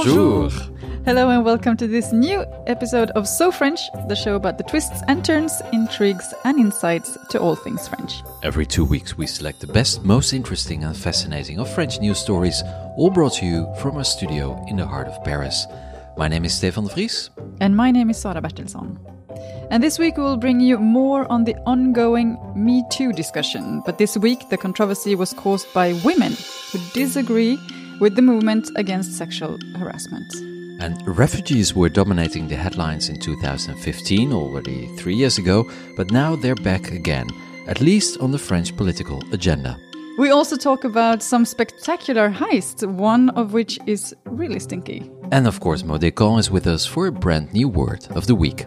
Bonjour. Hello and welcome to this new episode of So French, the show about the twists and turns, intrigues and insights to all things French. Every 2 weeks we select the best, most interesting and fascinating of French news stories, all brought to you from our studio in the heart of Paris. My name is Stefan de Vries. And my name is Sara Bertilsson. And this week we will bring you more on the ongoing Me Too discussion. But this week the controversy was caused by women who disagree with the movement against sexual harassment. And refugees were dominating the headlines in 2015, already 3 years ago, but now they're back again, at least on the French political agenda. We also talk about some spectacular heists, one of which is really stinky. And of course, Maud Descamps is with us for a brand new word of the week.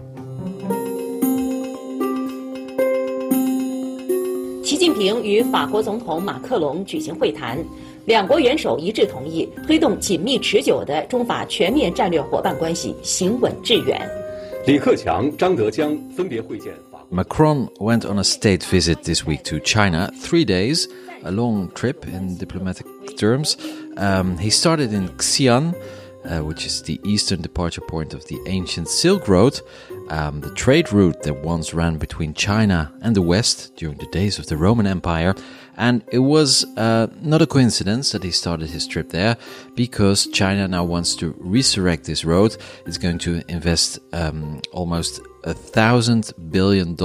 习近平与法国总统马克龙举行会谈，两国元首一致同意推动紧密持久的中法全面战略伙伴关系行稳致远。 李克强、张德江分别会见法国。 Macron went on a state visit this week to China, 3 days, a long trip in diplomatic terms. He started in Xi'an, which is the eastern departure point of the ancient Silk Road, the trade route that once ran between China and the West during the days of the Roman Empire. And it was not a coincidence that he started his trip there, because China now wants to resurrect this road. It's going to invest almost $1,000 billion,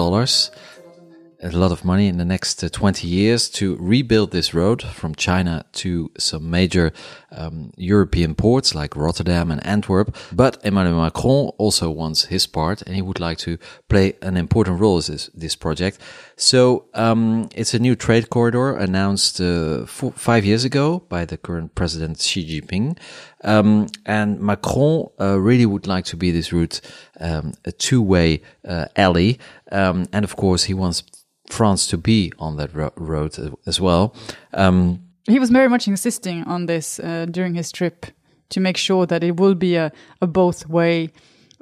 a lot of money in the next 20 years to rebuild this road from China to some major European ports like Rotterdam and Antwerp. But Emmanuel Macron also wants his part, and he would like to play an important role in this project. So it's a new trade corridor announced 5 years ago by the current president Xi Jinping. And Macron really would like to be this route a two-way alley. And of course, he wants France to be on that road as well. He was very much insisting on this during his trip to make sure that it will be a both-way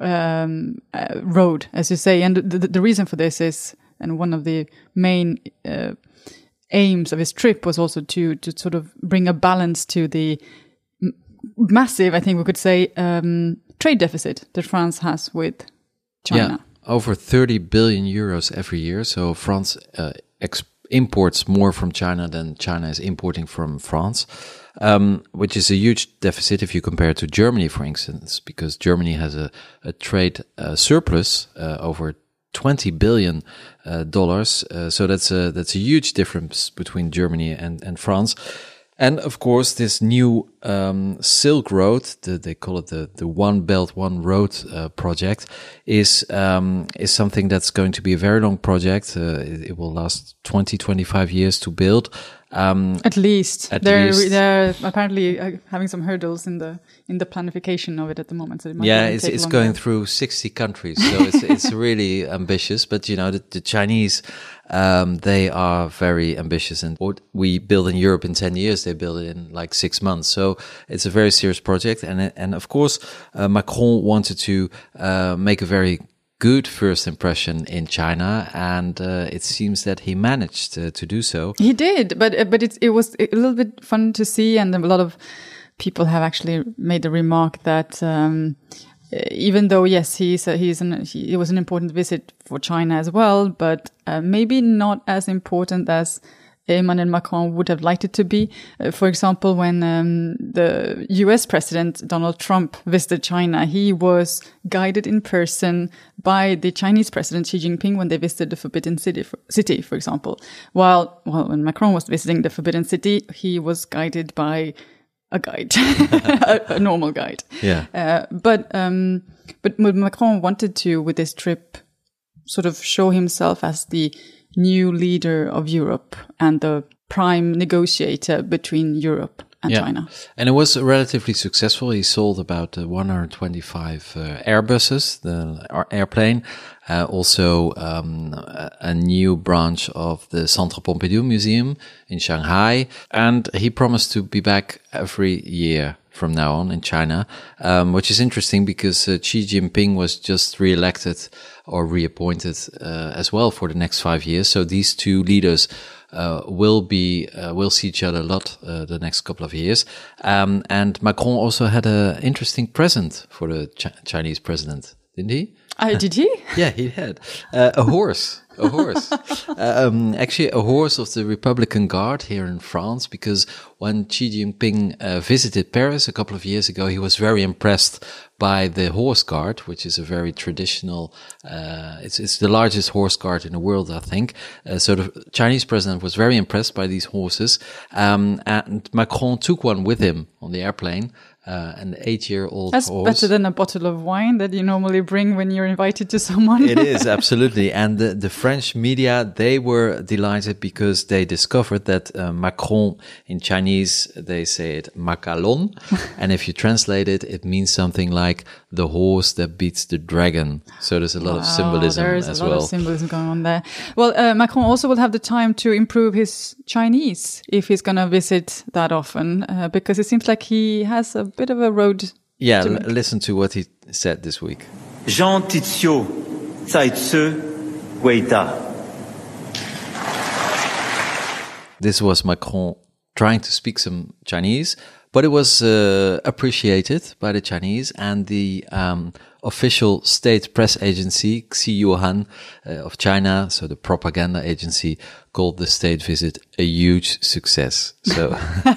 road, as you say. And the reason for this is, and one of the main aims of his trip was also to sort of bring a balance to the massive, I think we could say, trade deficit that France has with China. Yeah, over 30 billion euros every year. So France imports more from China than China is importing from France, which is a huge deficit if you compare it to Germany, for instance, because Germany has a trade surplus over $20 billion. So that's a huge difference between Germany and France. And of course, this new Silk Road, they call it the One Belt, One Road project, is something that's going to be a very long project. It will last 20-25 years to build. At least. They're apparently having some hurdles in the planification of it at the moment. So it might it's going through 60 countries, so it's really ambitious. But you know, the Chinese, they are very ambitious, and what we build in Europe in 10 years, they build it in like 6 months. So it's a very serious project, and of course, Macron wanted to make a very good first impression in China, and it seems that he managed to do so. He did, but it was a little bit fun to see, and a lot of people have actually made the remark that even though yes, it was an important visit for China as well, but maybe not as important as Emmanuel Macron would have liked it to be. For example, when the US President Donald Trump visited China, he was guided in person by the Chinese President Xi Jinping when they visited the Forbidden City, for example. While when Macron was visiting the Forbidden City, he was guided by a guide, a normal guide. Yeah. But Macron wanted to, with this trip, sort of show himself as the new leader of Europe and the prime negotiator between Europe and China. And it was relatively successful. He sold about 125 Airbuses, the airplane, also a new branch of the Centre Pompidou Museum in Shanghai. And he promised to be back every year from now on in China, which is interesting because Xi Jinping was just re-elected or reappointed as well for the next 5 years. So these two leaders will see each other a lot the next couple of years. And Macron also had an interesting present for the Chinese president, didn't he? Did he? Yeah, he had a horse. A horse. Actually, a horse of the Republican Guard here in France, because when Xi Jinping visited Paris a couple of years ago, he was very impressed by the horse guard, which is a very traditional, it's the largest horse guard in the world, I think. So the Chinese president was very impressed by these horses. And Macron took one with him on the airplane. An 8-year-old That's horse. better than a bottle of wine that you normally bring when you're invited to someone. It is, absolutely. And the French media, they were delighted because they discovered that Macron in Chinese, they say it Macalon. And if you translate it, it means something like the horse that beats the dragon. So there's a lot of symbolism as well. There's a lot of symbolism going on there. Well, Macron also will have the time to improve his Chinese if he's going to visit that often, because it seems like he has a bit of a road. Yeah, listen to what he said this week. Jean Tizio Zaitse Guida. This was Macron trying to speak some Chinese, but it was appreciated by the Chinese, and the official state press agency, Xiyuan of China, so the propaganda agency, called the state visit a huge success. So.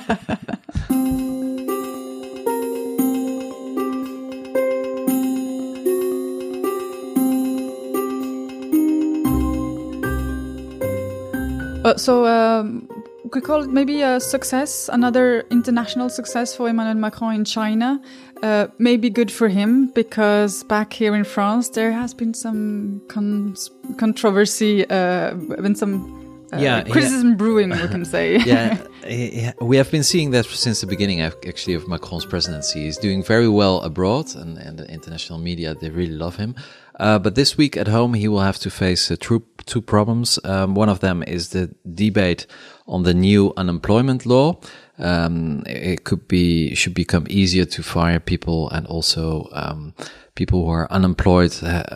We call it maybe a success, another international success for Emmanuel Macron in China. Maybe good for him, because back here in France there has been some controversy, been some criticism brewing, we can say. We have been seeing that since the beginning, actually, of Macron's presidency. He's doing very well abroad, and the international media, they really love him. But this week at home, he will have to face two problems. One of them is the debate on the new unemployment law. It should become easier to fire people, and also people who are unemployed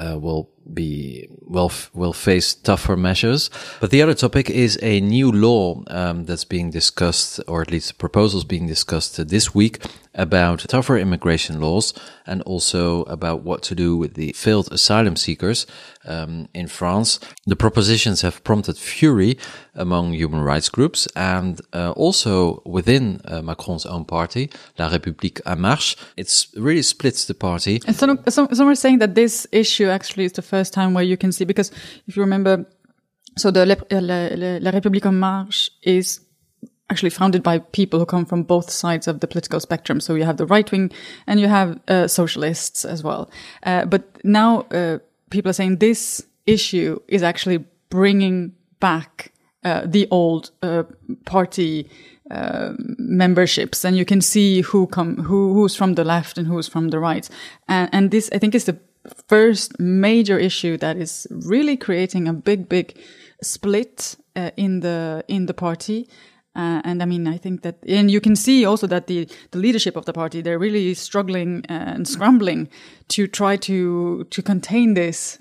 will face tougher measures. But the other topic is a new law that's being discussed, or at least proposals being discussed this week, about tougher immigration laws, and also about what to do with the failed asylum seekers in France. The propositions have prompted fury among human rights groups, and also within Macron's own party, La République En Marche. It's really splits the party. And some are saying that this issue actually is the first time where you can see, because if you remember, so the La République En Marche is actually founded by people who come from both sides of the political spectrum. So you have the right wing and you have socialists as well. But now people are saying this issue is actually bringing back the old party memberships, and you can see who's from the left and who's from the right. And this, I think, is the first major issue that is really creating a big split in the party. And I mean, I think that, and you can see also that the leadership of the party, they're really struggling and scrambling to try to contain this,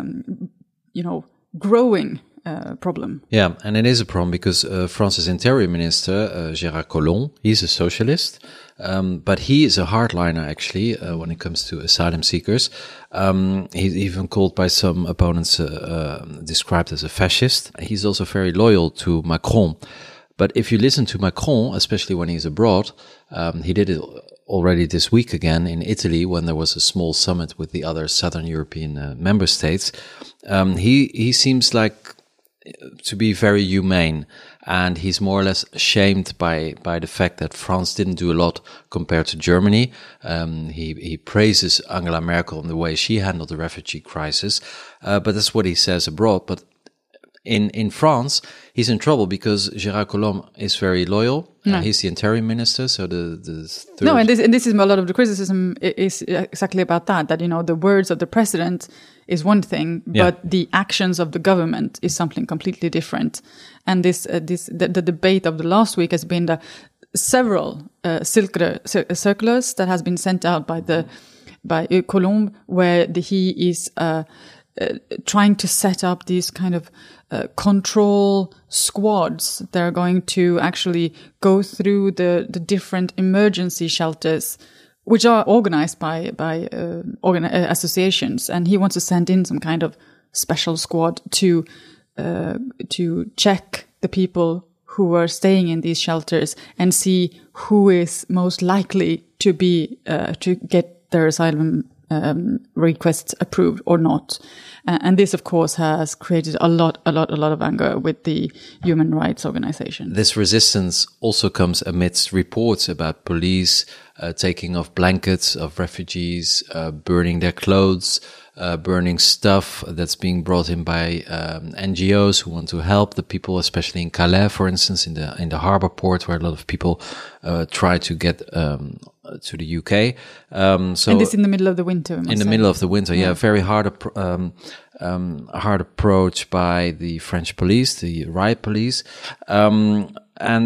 growing problem. Yeah, and it is a problem because France's Interior Minister, Gérard Collomb, he's a socialist, but he is a hardliner, actually, when it comes to asylum seekers. He's even called by some opponents, described as a fascist. He's also very loyal to Macron. But if you listen to Macron, especially when he's abroad, he did it already this week again in Italy when there was a small summit with the other Southern European member states. He seems like to be very humane, and he's more or less ashamed by the fact that France didn't do a lot compared to Germany. He praises Angela Merkel and the way she handled the refugee crisis, but that's what he says abroad. But in France, he's in trouble because Gérard Collomb is very loyal. No. He's the interior minister, so the third... No, and this is a lot of the criticism is exactly about that, the words of the president is one thing, but the actions of the government is something completely different. And the debate of the last week has been the several circulars that has been sent out by Collomb, where he is trying to set up these kind of control squads. They're going to actually go through the different emergency shelters, which are organized by associations. And he wants to send in some kind of special squad to check the people who are staying in these shelters and see who is most likely to be to get their asylum requests approved or not. And this, of course, has created a lot of anger with the human rights organization. This resistance also comes amidst reports about police taking off blankets of refugees, burning their clothes, burning stuff that's being brought in by NGOs who want to help the people, especially in Calais, for instance, in the harbor port, where a lot of people try to get to the UK. So and this in the middle of the winter. In the middle of the winter, yeah, very hard approach by the French police, the riot police, and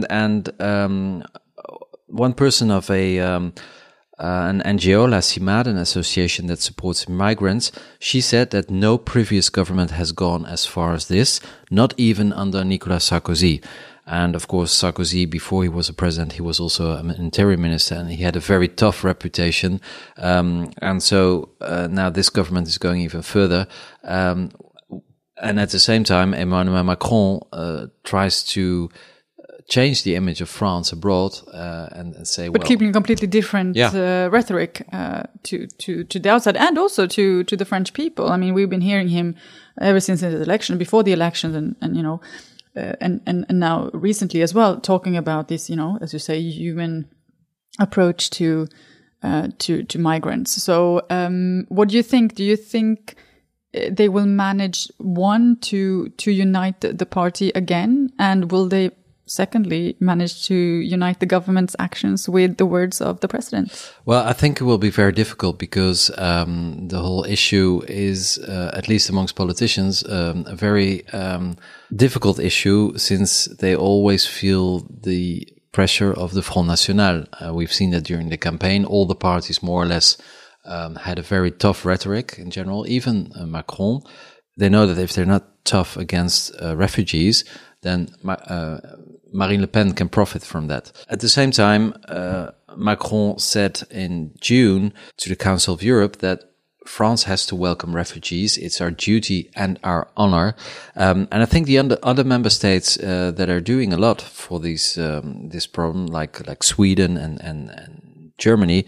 one person of an NGO, La CIMAD, an association that supports migrants, she said that no previous government has gone as far as this, not even under Nicolas Sarkozy. And of course, Sarkozy, before he was a president, he was also an interior minister, and he had a very tough reputation. And so now this government is going even further. And at the same time, Emmanuel Macron tries to change the image of France abroad and say, but keeping a completely different rhetoric to the outside, and also to the French people. I mean, we've been hearing him ever since the election, before the elections, and you know, and now recently as well, talking about this, you know, as you say, human approach to migrants. So, what do you think? Do you think they will manage to unite the party again, and will they secondly manage to unite the government's actions with the words of the president? Well, I think it will be very difficult because the whole issue is, at least amongst politicians, a very difficult issue, since they always feel the pressure of the Front National. We've seen that during the campaign. All the parties more or less had a very tough rhetoric in general, even Macron. They know that if they're not tough against refugees, then Marine Le Pen can profit from that. At the same time, Macron said in June to the Council of Europe that France has to welcome refugees. It's our duty and our honor. And I think the other member states that are doing a lot for this problem, like Sweden and Germany,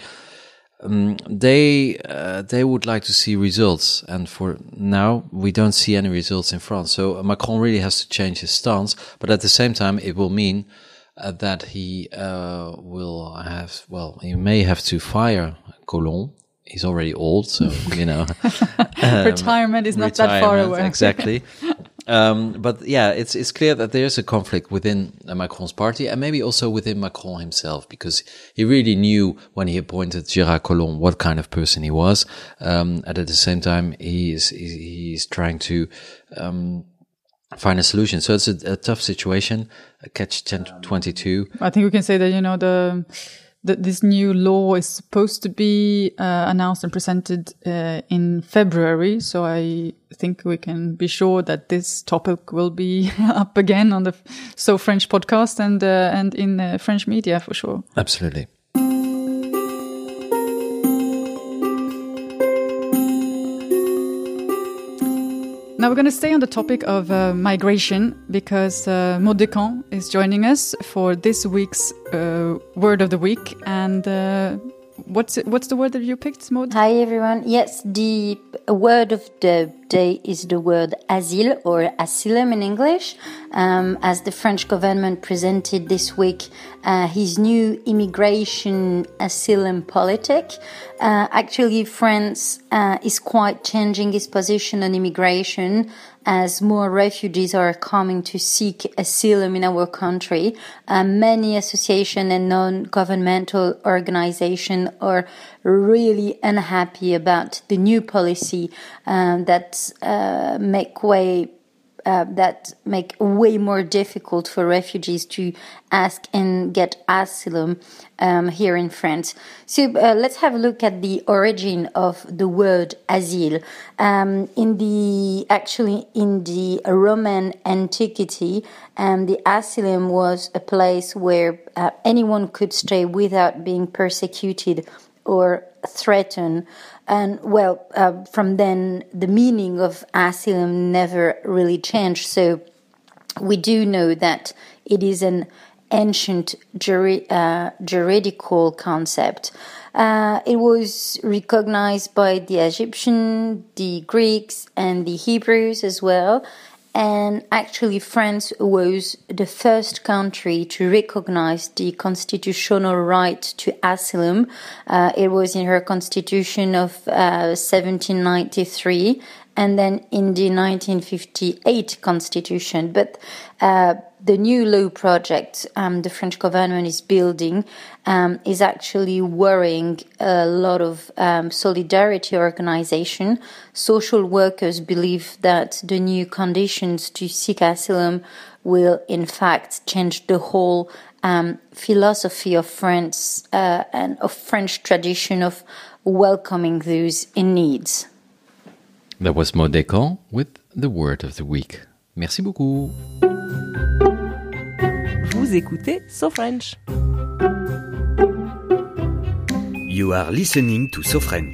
they would like to see results, and for now we don't see any results in France. So Macron really has to change his stance, but at the same time it will mean that he he may have to fire Collomb. He's already old, so you know, retirement is not that far away. Exactly. But yeah, it's clear that there's a conflict within Macron's party, and maybe also within Macron himself, because he really knew when he appointed Gérard Collomb what kind of person he was. And at the same time, he's trying to find a solution. So it's a tough situation, a catch-22. I think we can say that, you know, this new law is supposed to be announced and presented in February. So I think we can be sure that this topic will be up again on the So French podcast and in French media for sure. Absolutely. Now we're going to stay on the topic of migration, because Maud Descamps is joining us for this week's Word of the Week. And what's the word that you picked, Maud? Hi everyone. Yes, the word of the day is the word asile, or asylum in English, as the French government presented this week his new immigration asylum politic. Actually, France is quite changing its position on immigration, as more refugees are coming to seek asylum in our country. Many associations and non-governmental organizations are really unhappy about the new policy that make way that make way more difficult for refugees to ask and get asylum here in France. So let's have a look at the origin of the word asile. In the Roman antiquity, the asylum was a place where anyone could stay without being persecuted or threatened. And from then, the meaning of asylum never really changed. So we do know that it is an ancient juridical concept. It was recognized by the Egyptian, the Greeks, and the Hebrews as well. And actually, France was the first country to recognize the constitutional right to asylum. It was in her constitution of 1793, and then in the 1958 constitution. But the new law project the French government is building is actually worrying a lot of solidarity organization. Social workers believe that the new conditions to seek asylum will in fact change the whole philosophy of France and of French tradition of welcoming those in need. That was Maud Descamps with the word of the week. Merci beaucoup. Vous écoutez So French. You are listening to So French.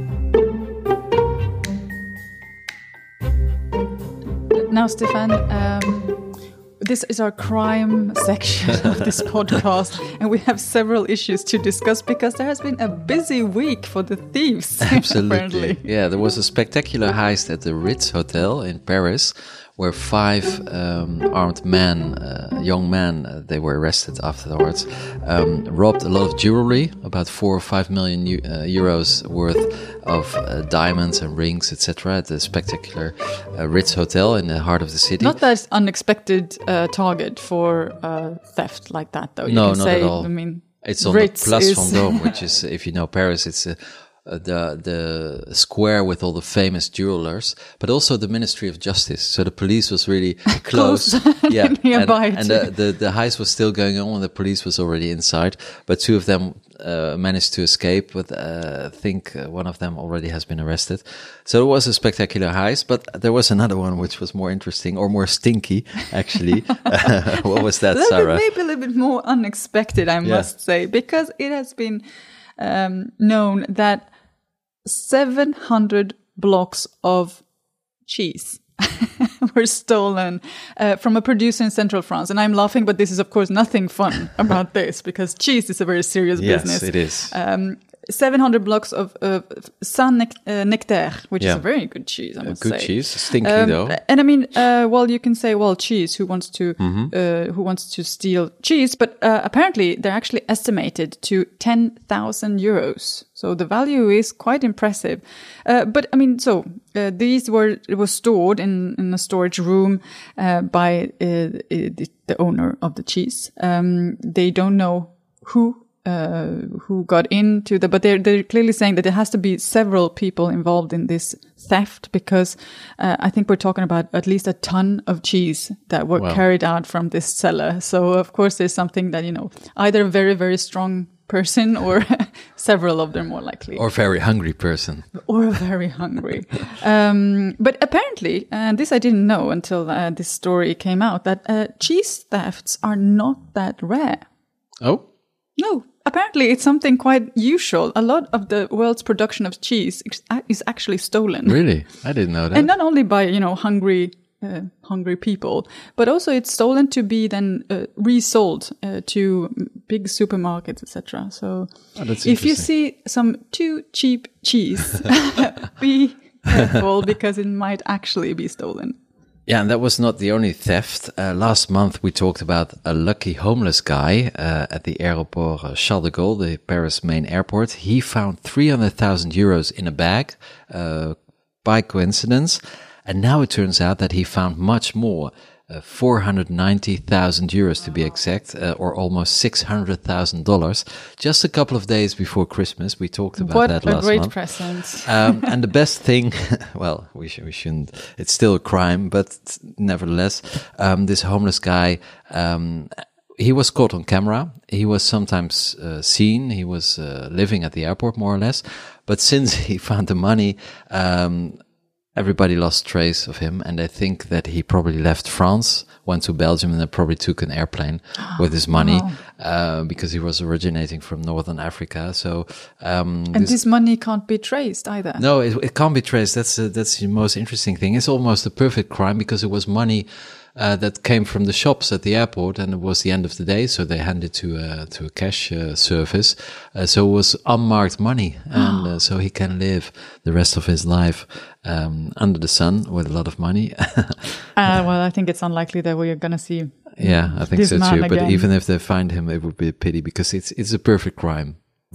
Now, Stefan, this is our crime section of this podcast, and we have several issues to discuss because there has been a busy week for the thieves. Absolutely. Apparently. Yeah, there was a spectacular heist at the Ritz Hotel in Paris where 5 armed men, young men, they were arrested afterwards, robbed a lot of jewelry, about 4 or 5 million euros worth of diamonds and rings, etc. at the spectacular Ritz Hotel in the heart of the city. Not that unexpected target for theft like that, though. No, you can not say, at all. I mean, it's on Ritz the Place is Vendôme, which is, if you know Paris, it's the square with all the famous jewelers, but also the Ministry of Justice. So the police was really close. Yeah, nearby. And the heist was still going on, and the police was already inside. But 2 of them managed to escape. But I think one of them already has been arrested. So it was a spectacular heist. But there was another one which was more interesting or more stinky, actually. What was that, Sarah? Maybe a little bit more unexpected, I must say, because it has been known that 700 blocks of cheese were stolen from a producer in central France. And I'm laughing, but this is, of course, nothing fun about this because cheese is a very serious business. Yes, it is. 700 blocks of Saint-Nectaire, which is a very good cheese, I must say. Good cheese, stinky though. And I mean, you can say, cheese, who wants to steal cheese? But apparently they're actually estimated to 10,000 euros. So the value is quite impressive. But I mean, it was stored in a storage room by the owner of the cheese. They don't know who got into but they're clearly saying that there has to be several people involved in this theft because I think we're talking about at least a ton of cheese that were carried out from this cellar. So of course there's something that, either a very, very strong person or several of them more likely. Or a very hungry person. Or a very hungry. But apparently, and this I didn't know until this story came out, that cheese thefts are not that rare. Oh? No, apparently it's something quite usual. A lot of the world's production of cheese is actually stolen. Really? I didn't know that. And not only by, hungry people, but also it's stolen to be then resold to big supermarkets, etc. So if you see some too cheap cheese, be careful because it might actually be stolen. Yeah, and that was not the only theft. Last month we talked about a lucky homeless guy at the aéroport Charles de Gaulle, the Paris main airport. He found 300,000 euros in a bag by coincidence. And now it turns out that he found much more. €490,000 to be exact, or almost $600,000, just a couple of days before Christmas. We talked about that last month. What a great present. And the best thing, well, we shouldn't, it's still a crime, but nevertheless, this homeless guy, he was caught on camera. He was sometimes seen. He was living at the airport, more or less. But since he found the money, everybody lost trace of him, and I think that he probably left France, went to Belgium, and then probably took an airplane with his money, because he was originating from Northern Africa. So, and this money can't be traced either. No, it can't be traced. That's the most interesting thing. It's almost a perfect crime because it was money that came from the shops at the airport, and it was the end of the day, so they handed to a cash service. So it was unmarked money, and so he can live the rest of his life under the sun with a lot of money. Well, I think it's unlikely that we're going to see. Yeah, I think so too. Again. But even if they find him, it would be a pity because it's a perfect crime.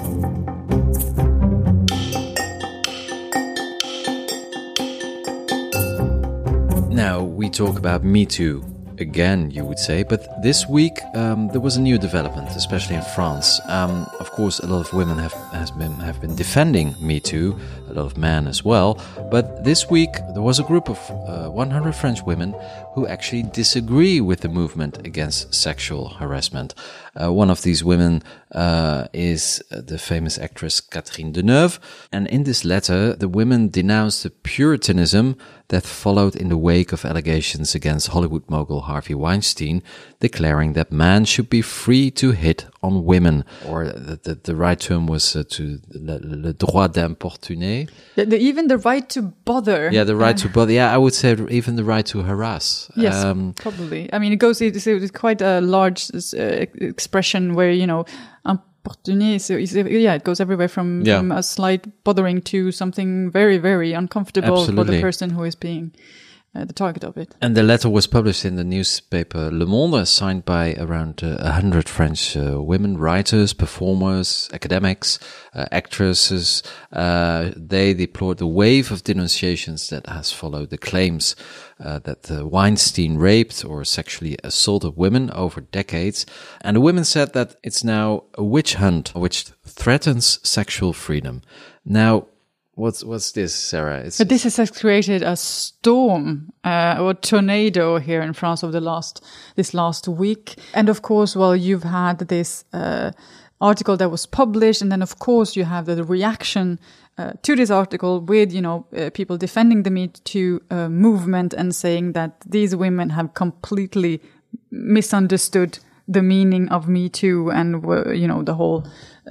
Now, we talk about Me Too again, you would say, but this week there was a new development, especially in France. Of course, a lot of women have been defending Me Too, a lot of men as well. But this week there was a group of 100 French women who actually disagree with the movement against sexual harassment. One of these women is the famous actress Catherine Deneuve, and in this letter, the women denounced the puritanism that followed in the wake of allegations against Hollywood mogul Harvey Weinstein, declaring that man should be free to hit on women, or the right term was le droit d'importuner. Even the right to bother. Yeah, the right to bother. Yeah, I would say even the right to harass. Yes, probably. I mean, it's quite a large expression where, importuner, so it goes everywhere from a slight bothering to something very, very uncomfortable for the person who is being the target of it. And the letter was published in the newspaper Le Monde, signed by around 100 French women, writers, performers, academics, actresses. They deplored the wave of denunciations that has followed the claims that Weinstein raped or sexually assaulted women over decades. And the women said that it's now a witch hunt which threatens sexual freedom. Now, what's this, Sarah? But this has created a storm or tornado here in France over this last week. And of course, you've had this article that was published, and then of course you have the reaction to this article with, people defending the Me Too movement and saying that these women have completely misunderstood the meaning of Me Too and, the whole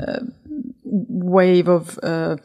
wave of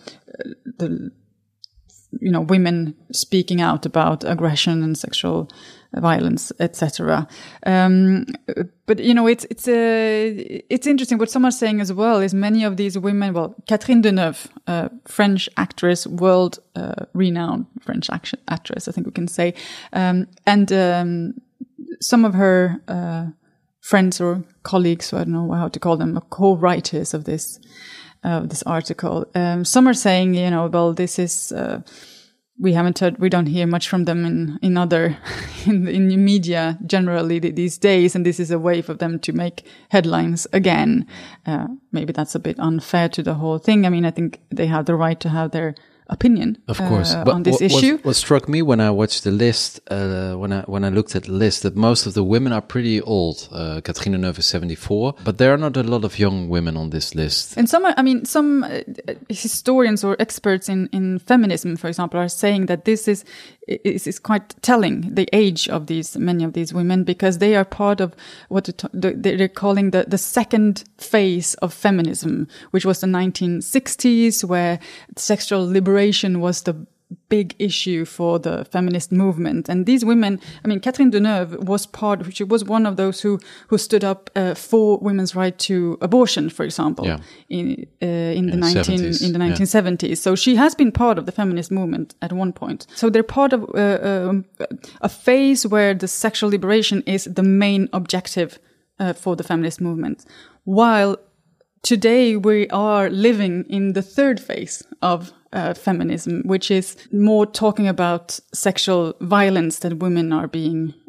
women speaking out about aggression and sexual violence, etc. But it's interesting. What some are saying as well is many of these women. Well, Catherine Deneuve, French actress, world renowned French actress, I think we can say, and some of her friends or colleagues, so I don't know how to call them, co-writers of this article. Some are saying, this is, we don't hear much from them in media generally these days, and this is a way for them to make headlines again. Maybe that's a bit unfair to the whole thing. I mean, I think they have the right to have their opinion, of course, on this issue. What struck me when I watched the list, when I looked at the list, that most of the women are pretty old. Catherine Deneuve is 74, but there are not a lot of young women on this list. And some historians or experts in feminism, for example, are saying that this is quite telling, the age of many of these women, because they are part of what they're calling the second phase of feminism, which was the 1960s, where sexual liberation was the big issue for the feminist movement. And these women, Catherine Deneuve she was one of those who stood up for women's right to abortion, for example, in the 1970s. So she has been part of the feminist movement at one point. So they're part of a phase where the sexual liberation is the main objective for the feminist movement, while today we are living in the third phase of feminism, which is more talking about sexual violence that women are being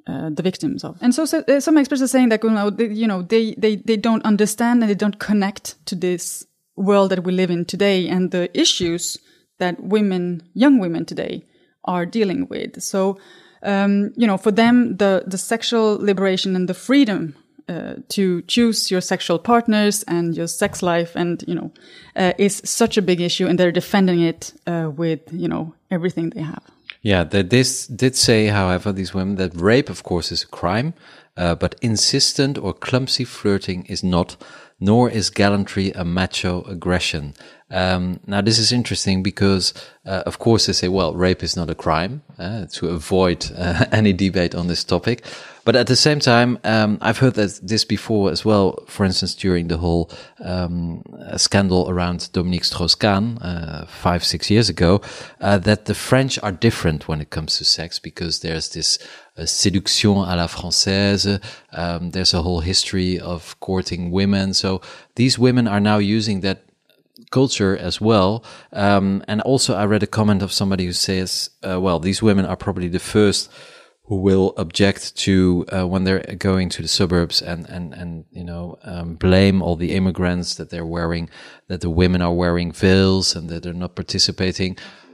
the victims of. And so some experts are saying that, they don't understand and they don't connect to this world that we live in today and the issues that young women today are dealing with. So, for them, the sexual liberation and the freedom to choose your sexual partners and your sex life and, is such a big issue, and they're defending it with, everything they have. Yeah, this did say, however, these women, that rape, of course, is a crime, but insistent or clumsy flirting is not, nor is gallantry a macho aggression. Now, this is interesting because, of course, they say, well, rape is not a crime, to avoid any debate on this topic. But at the same time, I've heard this before as well, for instance, during the whole scandal around Dominique Strauss-Kahn 5-6 years ago, that the French are different when it comes to sex because there's this séduction à la française. There's a whole history of courting women. So these women are now using that culture as well. And also I read a comment of somebody who says, these women are probably the first who will object to when they're going to the suburbs and blame all the immigrants that that the women are wearing veils and that they're not participating.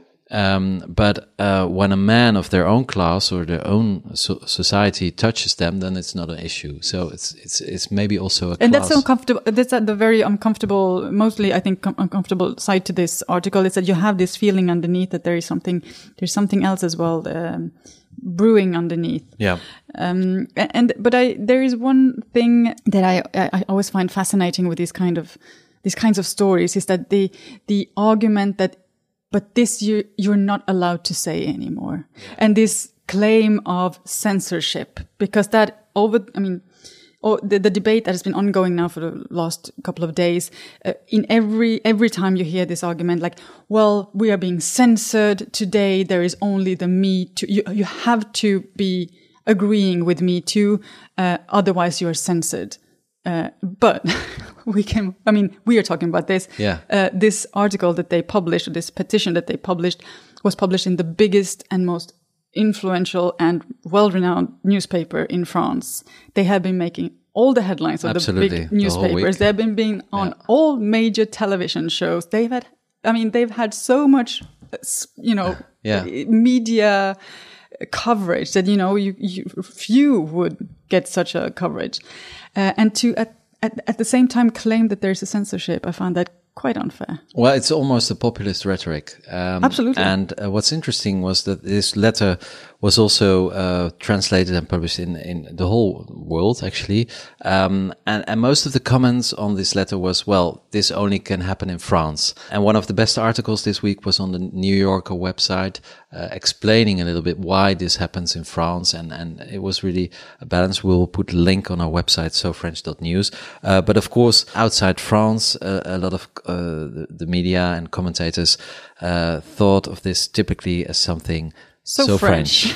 But when a man of their own class or their own society touches them, then it's not an issue. So it's maybe also a class. And that's uncomfortable. That's at the very uncomfortable, mostly I think uncomfortable side to this article is that you have this feeling underneath that there's something else as well, brewing underneath. Yeah. But there is one thing that I always find fascinating with these kinds of stories is that the argument that, but this you're not allowed to say anymore. And this claim of censorship, because the debate that has been ongoing now for the last couple of days, in every time you hear this argument, like, well, we are being censored today. There is only the Me Too. You have to be agreeing with Me Too, otherwise you're censored. But we are talking about this. Yeah. This article that they published, or this petition that they published, was published in the biggest and most influential and well-renowned newspaper in France. They have been making all the headlines of the big newspapers. They've been on all major television shows. They've had so much, media coverage that, few would get such a coverage. And to, at the same time, claim that there's a censorship, I found that quite unfair. Well, it's almost a populist rhetoric. Absolutely. And what's interesting was that this letter was also translated and published in the whole world, actually. And most of the comments on this letter was, well, this only can happen in France. And one of the best articles this week was on the New Yorker website, explaining a little bit why this happens in France. And it was really a balance. We'll put a link on our website, sofrench.news. But of course, outside France, a lot of the media and commentators thought of this typically as something so French.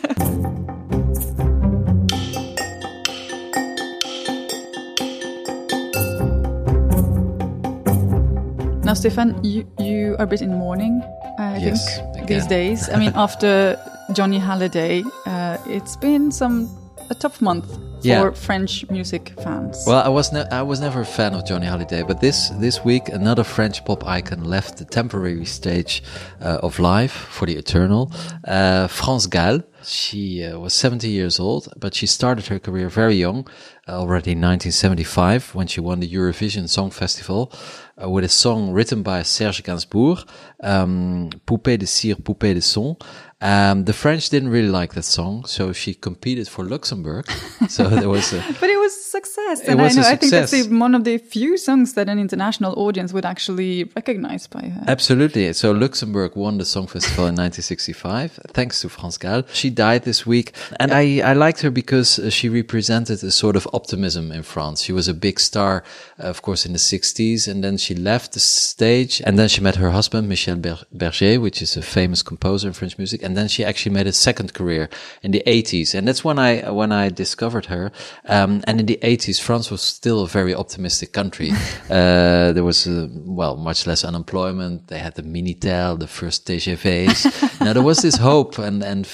Now, Stefan, you are a bit in mourning, I think, these days. After Johnny Hallyday, it's been a tough month for French music fans. Well, I was never a fan of Johnny Hallyday, but this week another French pop icon left the temporary stage of life for the eternal. France Gall. She was 70 years old, but she started her career very young, already in 1975, when she won the Eurovision Song Festival with a song written by Serge Gainsbourg, Poupée de cire, poupée de son. The French didn't really like that song, so she competed for Luxembourg. So there was but it was a success. And I think that's one of the few songs that an international audience would actually recognize by her. Absolutely. So Luxembourg won the Song Festival in 1965, thanks to France Gall. She died this week. And I liked her because she represented a sort of optimism in France. She was a big star, of course, in the 60s. And then she left the stage. And then she met her husband, Michel Berger, which is a famous composer in French music. And then she actually made a second career in the 80s. And that's when I discovered her. And in the 80s, France was still a very optimistic country. There was, much less unemployment. They had the Minitel, the first TGVs. Now there was this hope and faith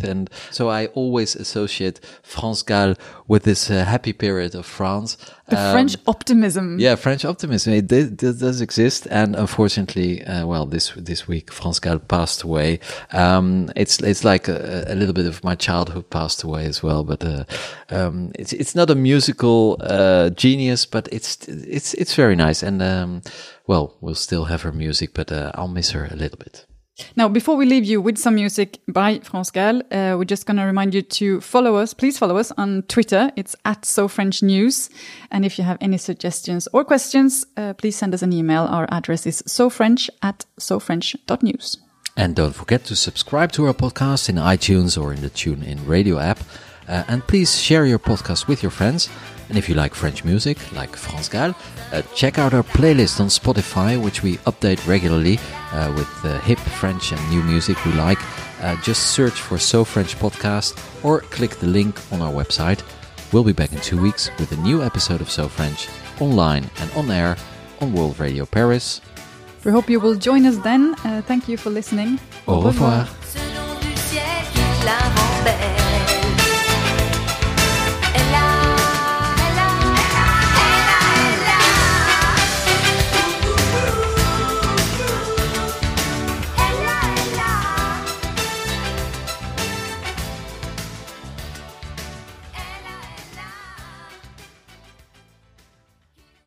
And so I always associate France Gall with this happy period of France. The French optimism. Yeah, French optimism. It does exist. And unfortunately, this week, France Gall passed away. It's like a little bit of my childhood passed away as well. But it's not a musical genius, but it's very nice. And we'll still have her music, but I'll miss her a little bit. Now, before we leave you with some music by France Gall, we're just going to remind you to follow us. Please follow us on Twitter. It's @SoFrenchNews. And if you have any suggestions or questions, please send us an email. Our address is sofrench@sofrench.news. And don't forget to subscribe to our podcast in iTunes or in the TuneIn Radio app. And please share your podcast with your friends. And if you like French music, like France Gall, check out our playlist on Spotify, which we update regularly with hip French and new music we like. Just search for So French Podcast or click the link on our website. We'll be back in 2 weeks with a new episode of So French, online and on air on World Radio Paris. We hope you will join us then. Thank you for listening. Au revoir.